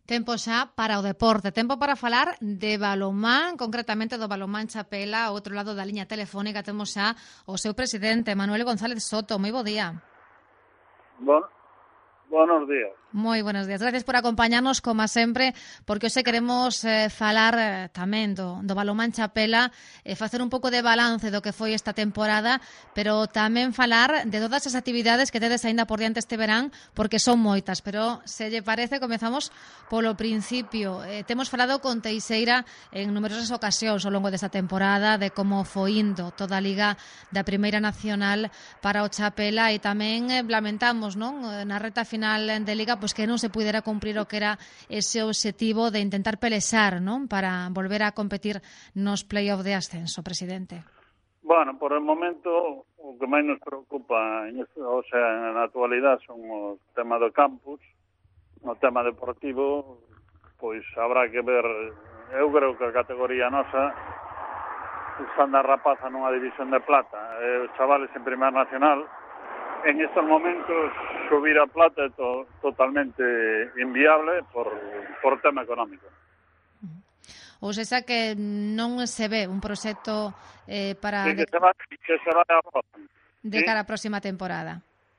Tempo xa para o deporte, tempo para falar de balonmán, concretamente do balonmán Chapela. Ao outro lado da liña telefónica temos xa o seu presidente, Manuel González Soto. Moi bo día. Buenos días. Moi buenos días. Gracias por acompañarnos, como sempre, porque hoxe queremos falar tamén do balonmán Chapela, facer un pouco de balance do que foi esta temporada, pero tamén falar de todas as actividades que tedes aínda por diante este verán, porque son moitas. Pero, se lle parece, comezamos polo principio. Temos falado con Teixeira en numerosas ocasións ao longo desta temporada de como foi indo toda a Liga da Primeira Nacional para o Chapela, e tamén lamentamos, non, na reta final de Liga, pois que non se pudera cumprir o que era ese obxectivo de intentar pelexar, non, para volver a competir nos play-off de ascenso, presidente. Bueno, por el momento o que máis nos preocupa na actualidade son o tema do campus, o tema deportivo, pois habrá que ver. Eu creo que a categoría nosa están da rapaza nunha división de plata, os chavales en Primeira Nacional. En estos momentos subir a plata é totalmente inviable por tema económico. Ou seja, que non se ve un proxecto para que se vai a roda de cara á próxima temporada.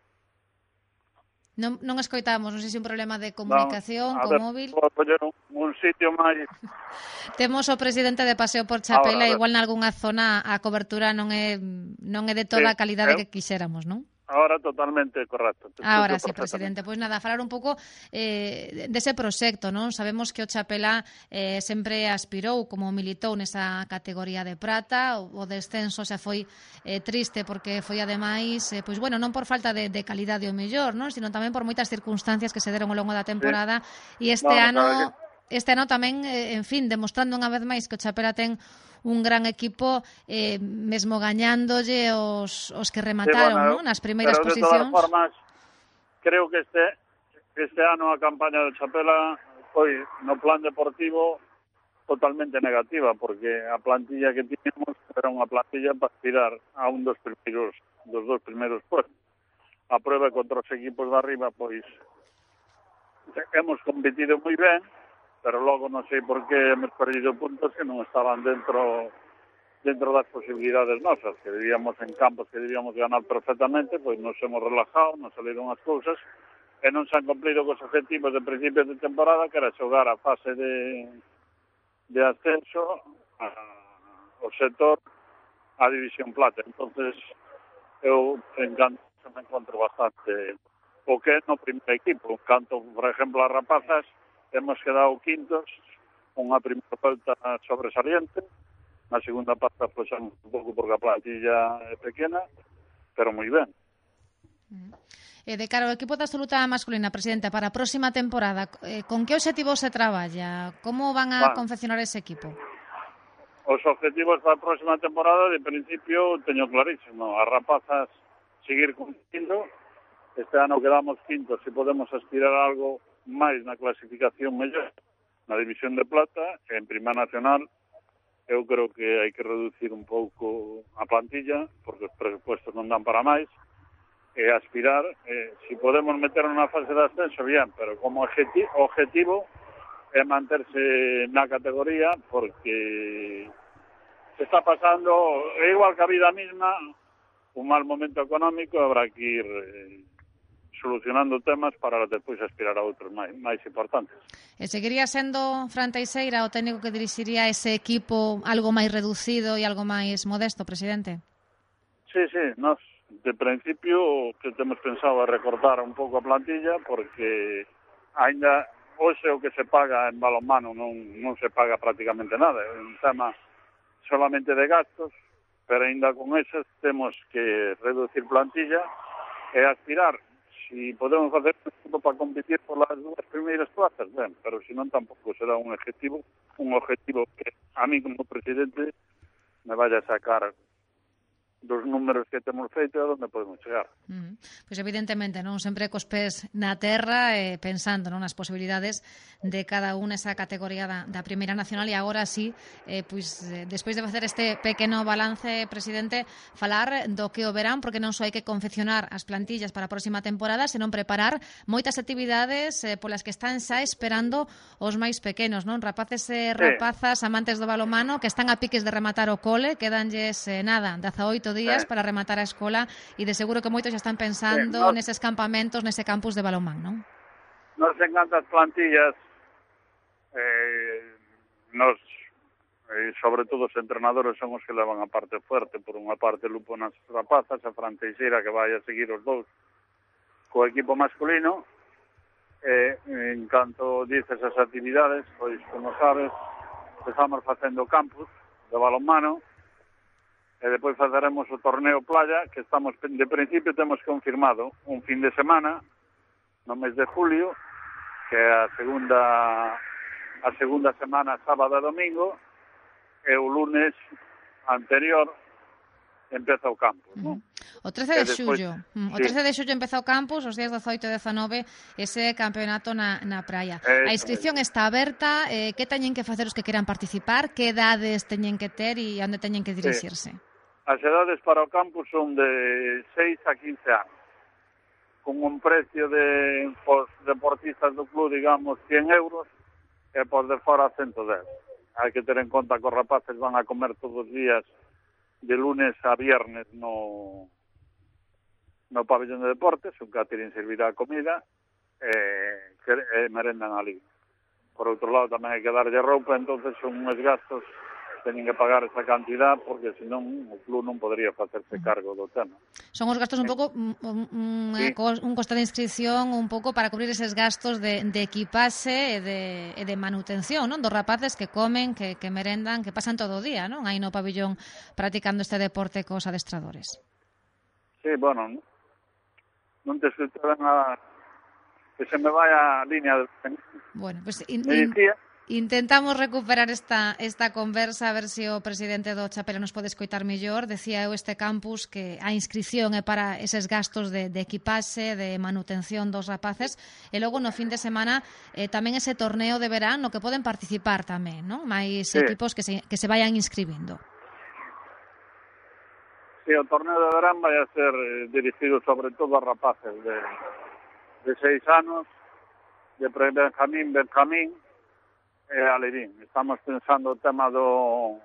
Non escoitamos, non sei se un problema de comunicación co móvil. Vou coller un sitio máis. Temos o presidente de Paseo por Chapela, igual nalgúnha zona a cobertura non é de toda a calidade que quixéramos, non? Ahora totalmente correcto. Ahora sí, presidente. Pois nada, falar un pouco dese proxecto, non? Sabemos que o Chapela sempre aspirou, como militou nesa categoría de prata. O descenso xa foi triste porque foi ademais, pois bueno, non por falta de calidade o mellor, non? Sino tamén por moitas circunstancias que se deron ao longo da temporada. E este ano tamén, en fin, demostrando unha vez máis que o Chapela ten un gran equipo, mesmo gañándolle os que remataron, non, nas primeiras posicións. De todas formas, creo que este ano a campaña do Chapela foi no plan deportivo totalmente negativa, porque a plantilla que tiñamos era unha plantilla para aspirar a un dos dos primeiros puestos. A prueba contra os equipos de arriba, pois hemos competido moi ben, pero logo non sei por que hemos perdido puntos que non estaban dentro das posibilidades nosas, que vivíamos en campos que debíamos ganar perfectamente, pois nos hemos relajado, nos saliron as cousas, e non se han cumplido cos objetivos de principio de temporada, que era xogar a fase de ascenso ao sector a División Plata. Entonces, eu me encontro bastante o que é no primeiro equipo. Canto, por exemplo, as rapazas, hemos quedado quintos, unha primeira volta sobresaliente, na segunda parte afloxamos un pouco porque a plantilla é pequena, pero moi ben. De cara ao equipo da absoluta masculina, presidente, para a próxima temporada, con que obxectivo se traballa? Como van a confeccionar ese equipo? Os objetivos para a próxima temporada, de principio, teño clarísimo. As rapazas seguir competindo. Este ano quedamos quintos, se podemos aspirar a algo máis na clasificación mellor na División de Plata. En Primeira Nacional eu creo que hai que reducir un pouco a plantilla porque os presupuestos non dan para máis, e aspirar, se podemos meter nunha fase de ascenso, bien, pero como objetivo é manterse na categoría, porque se está pasando, é igual que a vida misma, un mal momento económico, habrá que ir solucionando temas para despois aspirar a outros máis importantes. E seguiría sendo Fran Teixeira o técnico que dirixiría ese equipo algo máis reducido e algo máis modesto, presidente? Sí, nós de principio que temos pensado é recortar un pouco a plantilla, porque ainda hoxe o que se paga en balonmano non se paga prácticamente nada, é un tema solamente de gastos, pero ainda con esos temos que reducir plantilla e aspirar. Si podemos facer un equipo para competir por las dúas primeiras plazas, ben, pero si non tampouco será un objetivo que a mí como presidente me vaya a sacar dos números que temos feito e onde podemos chegar. Pois evidentemente, non sempre cos pés na terra, pensando non nas posibilidades de cada unha esa categoría da Primeira Nacional. E agora sí, despois de facer este pequeno balance, presidente, falar do que o verán, porque non só hai que confeccionar as plantillas para a próxima temporada, senón preparar moitas actividades polas que están xa esperando os máis pequenos, non? Rapaces e rapazas, amantes do balonmano, que están a piques de rematar o cole, quedanlles nada, 18 días para rematar a escola, e de seguro que moitos xa están pensando neses campamentos, nese campus de balonmán, non? Nos encantan as plantillas, nos, sobre todo os entrenadores son os que levan a parte fuerte. Por unha parte Lupo nas rapazas, a Fran Teixeira que vai a seguir os dous co equipo masculino. En canto dices as actividades, pois como sabes, estamos facendo campus de balonmano, e depois faceremos o torneo playa, que estamos, de principio temos confirmado un fin de semana no mes de julio, que é a segunda semana, sábado e domingo, e o lunes anterior empeza o campus, non? O 13 de xullo. O 13 de xullo empeza o campus, os días 18 e 19 ese campeonato na praia. A inscripción está aberta, que teñen que facer os que queran participar, que edades teñen que ter e onde teñen que dirixirse? As edades para o campus son de 6 a 15 anos, con un precio de pos deportistas do club, digamos, 100 euros, e pos de fora 110. Hai que ter en conta que os rapaces van a comer todos os días de lunes a viernes no pabellón de deportes, un catering servirá a comida e merendan ali. Por outro lado, tamén hai que darlle roupa, entonces son uns gastos, teñen que pagar esa cantidad, porque senón o club non podría facerse cargo do tema. Son os gastos un pouco, un coste de inscripción un pouco para cubrir eses gastos de equipaxe e de manutención, non? Dos rapaces que comen, que merendan, que pasan todo o día, non? Aí no pabellón practicando este deporte cos adestradores. Sí, bueno, non te escuchaban que se me vai a línea de... Bueno, pues intentamos recuperar esta conversa, a ver se o presidente do Chapela nos pode escoitar mellor. Decía eu este campus que a inscripción é para eses gastos de equipaxe, de manutención dos rapaces, e logo no fin de semana tamén ese torneo de verán no que poden participar tamén, non? Mais equipos que se vayan inscribindo. Sí, o torneo de verán vai a ser dirigido sobre todo a rapaces de 6 anos, de pre-Benjamín, Benjamín e Alevín. Estamos pensando o tema dos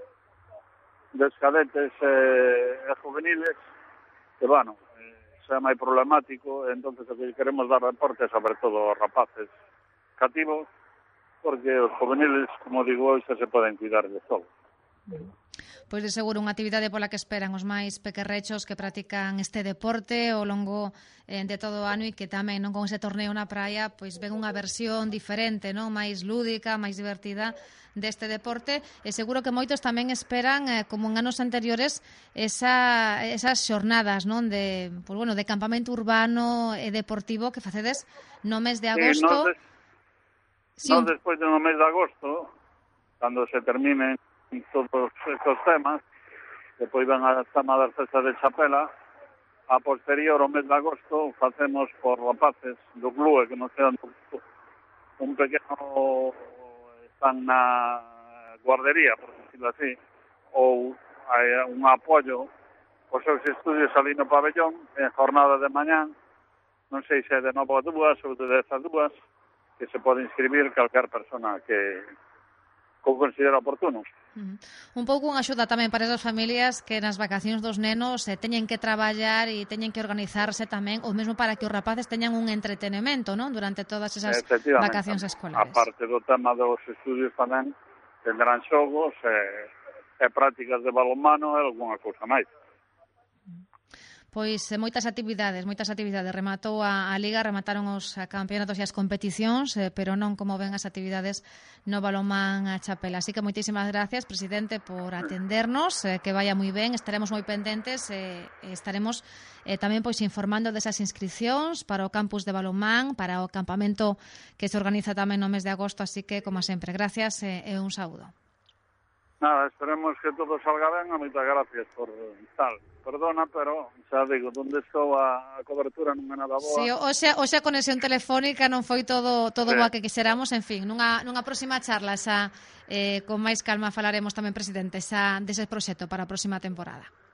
cadetes e juveniles, que, bueno, xa é máis problemático, entonces o que queremos dar deporte sobre todo aos rapaces cativos, porque os juveniles, como digo, hoxe se poden cuidar de todo. Pois de seguro unha actividade pola que esperan os máis pequerrechos que practican este deporte ao longo de todo o ano, e que tamén non con ese torneo na praia pois ven unha versión diferente, non, máis lúdica, máis divertida deste deporte, e seguro que moitos tamén esperan, como en anos anteriores, esas xornadas, non, de, pues bueno, de campamento urbano e deportivo que facedes no mes de agosto. Nos despois do mes de agosto, cando se terminen todos estos temas, depois van a tema das festas de Chapela, a posterior ao mes de agosto facemos por rapaces do club que non sean un pequeno, están na guardería, por decirlo así, ou un apoio aos seus estudios ali no pabellón en jornada de mañán, non sei se é de 9 a 2 ou de 10 a 2, que se pode inscribir calquer persona que considera oportuno. Un pouco unha axuda tamén para esas familias que nas vacacións dos nenos teñen que traballar e teñen que organizarse tamén, ou mesmo para que os rapaces teñan un entretenimento, non, durante todas esas vacacións escolares. A parte do tema dos estudios tamén tendrán xogos e prácticas de balonmano e algunha cousa máis. Pois moitas actividades. Rematou a Liga, remataron os campeonatos e as competicións, pero non como ven as actividades no balonmán a Chapela. Así que moitísimas gracias, presidente, por atendernos, que vaya moi ben, estaremos moi pendentes, estaremos tamén pois informando desas inscripcións para o campus de balonmán, para o campamento que se organiza tamén no mes de agosto, así que, como sempre, gracias e un saúdo. Nada, esperemos que todo salga ben, e moitas gracias por tal. Perdona, pero xa digo, onde estou a cobertura non é nada boa. Sí, hoxe a conexión telefónica non foi todo boa que quixeramos, en fin, nunha próxima charla con máis calma falaremos tamén, presidente, dese proxecto para a próxima temporada.